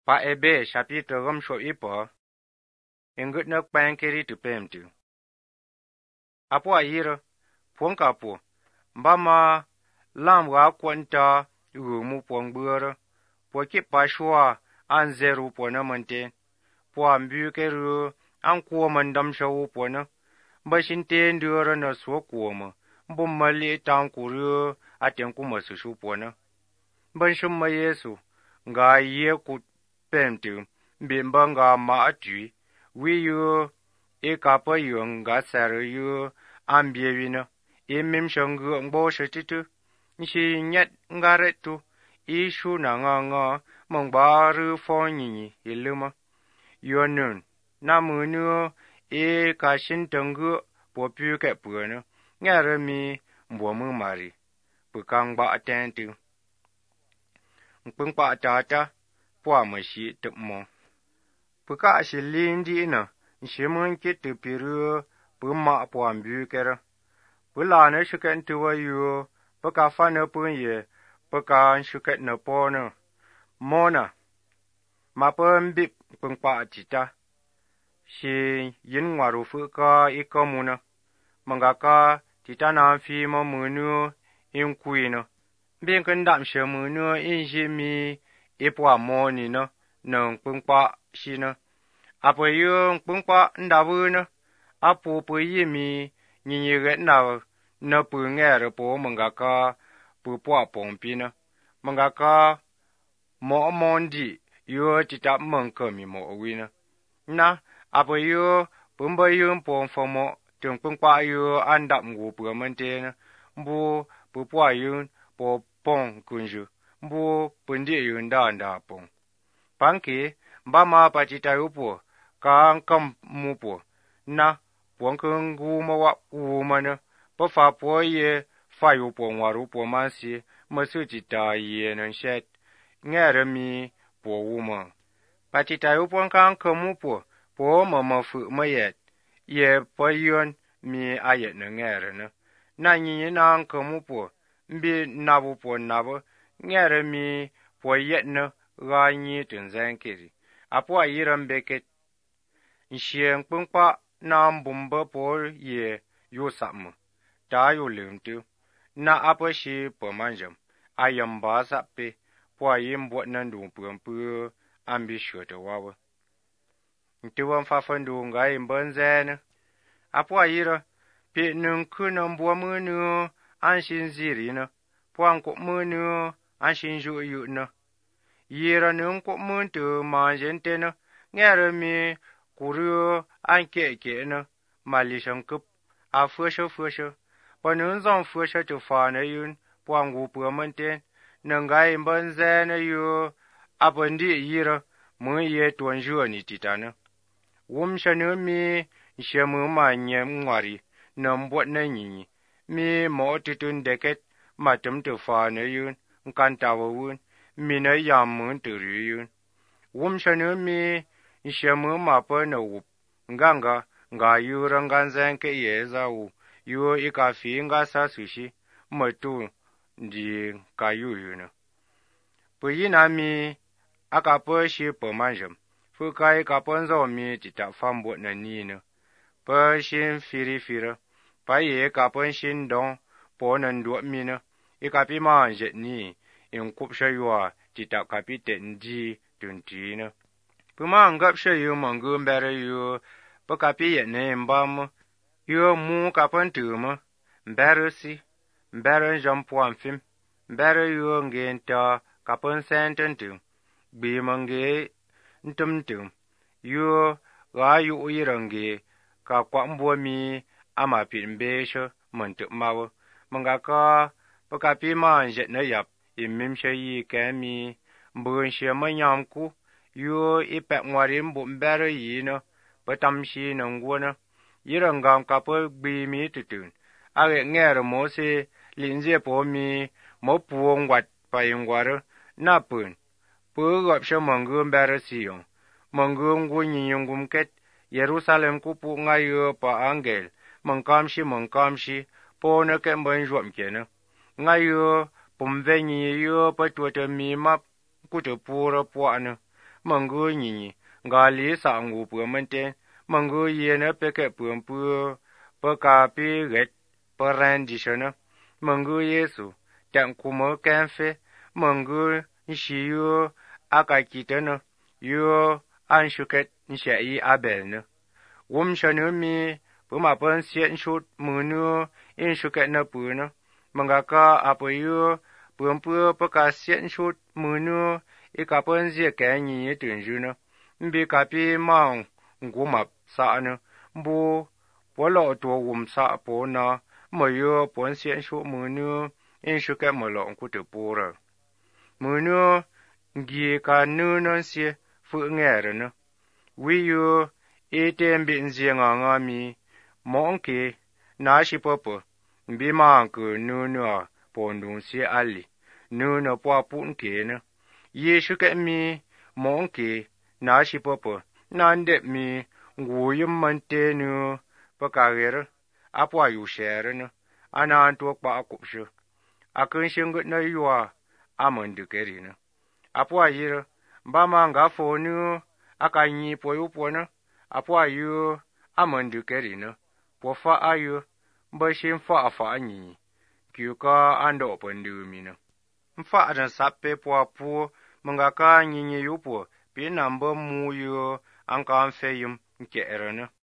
Pa ebe shapi terem sho ipo. Ingut nak pang keri tu pem tu. Apo ayira. Puang kapo. Mbama lam wa kwanta mu puang bura. Po kip pa shua an zeru po na manten. Po ambu keru an kuwa mandam shawu po na. Bashin ten dura na so kuwa ma. Mbumali tang kuru aten kuma su po na. Banshum ma Yesu. Nga ye ku pem tu. Bimba nga ma atui. Wi yu e kapa yu nga sara yu ambie na. E mim shangu ngbo shatitu. Nshi nyet nga retu. E shu na nga mangbaru fo nyinyi iluma. Yu nun. Na munu e ka shintangu po pyu ke puna. Ngara mi mbo mu mari. Pukang ba atentu. Mpung pa tata. Pwa mashi tup mo. Puka ashi lindi na. Nshi mun kitu piru. Puma po ambu kera. Pula na shuket tuwa yu. Puka fana punye. Puka shuket na po na. Mona. Mapa mbip pung pa atita. Shi yin waru fuka ika muna. Mangaka tita na fi ma munu in kuina. Bin kandam she munu in jimi ipwa moni na. Nang pung pa shi na. Apo yu pung pa ndawu na. Apo po yimi nyinyiret na pu ngere po mangaka pu pwa pompi na. Mangaka mo mondi yu tita mangkami mo wina. Na apo yu pumba yu mpong fomo tung pung pa yu andap ngu pu mantena. Mbu pu pwa yu po pong kunju. Mbu pundi yu nda pong. Panki mba ma patita yu po ka kam mu po. Na puang kungu ma wak u mana. Pa fa po ye fa yu po waru po mansi. Masu tita ye nan shet. Ngere mi po wuma. Patita yu po kan kamu po. Po mama fu mayet. Ye pa yun mi ayet na ngere na. Na nyinyi na kamu po. Mbi nabu po nabu. Ngere mi po yet na ga nyi tunzen kiri. Apo ayiram beket. Nshien kpungpa na mbumba po ye yu sapmu. Ta yu limtu. Na apo shi po manjam. Ayamba sape. Po ayimbo nandu pumpu ambi shote wawa. Ntuwa mfafandu nga imbanzena. Apo ayira. Pe nunku na mbwa munu anshin ziri na. Po anko munu anshin ju yu na. Yira nunko muntu manjente na. Ngere mi kuru anke na. Malishan kup. A fusha. Pa nunzon fusha tufana yun. Po angu pumante. Nunga imbanzena yu. Apo ndi yira. Mun ye tuanjua ni titana. Wumshanu mi nshemu manye mwari na mbwat na nyinyi. Mi mo tutun deket matum tufana yun. Nkantawa wun. Mina yamun turu yun. Wumshanu mi nshemu mapa na wup. Nga yura nganzen ke yeza wu. Yu ikafi nga sasushi. Matu ndi kayu yun. Puyina mi akapa shi pa manjam. Fukai kaponzo mi tita fambo na nina. Pa shin firi. Pa ye kapon shin don. Po nan duat mina. Ikapi manjet ni. In kupsha yua tita kapite ndi tuntina. Puma ngapsha yu mangu mbere yu. Pa kapi yet na imbama. Yu mu kapon tuma. Mbere si. Mbere jampuan fim. Mbere yu ngenta kapon sententum. Bimange ntum. Yu ga yu uyirange. Ka kwa mbwa mi ama pitmbesha mantuk mawa. Mangaka pakapi manjet na yap. Imimsha yi kemi. Mbunshia manyamku. Yu ipek mwari mbu mbere yi na. Patamshi na ngwana. Yirangam kapa gbimi tutun. Age ngere mo se linze po mi. Mo puo ngwat pa ingwara. Na pun. Pu gapsha mangu mbere siyon. Mangu ngu nyinyungum ket. Yerusalem kupu ngayo pa angel. Mangkamshi. Po na kemban jwam kena. Ngayo pumvenyi yo pa tuata mi map. Kutu pura puana. menggu nyinyi ngali sa ngu pu menten menggu ye ne peke pu peka pi get peran di shana menggu Yesu dan kuma kanfe menggu shiyu aka kitana yo an shuket nshai abel ne shanu mi puma pen sien shut munu in shuket na pu na mengaka apa yo pumpu peka sien shut munu ikapen zie kanyi tunju na mbi kapi maung ngumap sa na bu polo to sa po na mayo pon sien shut munu in shuket molo nkutu pura munu ngi ka nu non sie fu ngere na wiyo ete mbi nzie nga mi monke na shi popo mbi manku nu a pondun si ali nu na po pun ke na ye shuket mi monke na shi popo nande mi nguyum mante nu pakager apwa yu shere na anan to kpa kupshu akun shingut na yuwa amandu keri na apwa yir ba ma nga fo nu aka nyi po yu po na apwa yu amandu keri na po fa ayu ba shin fa nyi kyu ka ando pandu mi na mfa adan sappe po apu mga ka nyi yu po pi namba mu yu an ka fe yum nke erana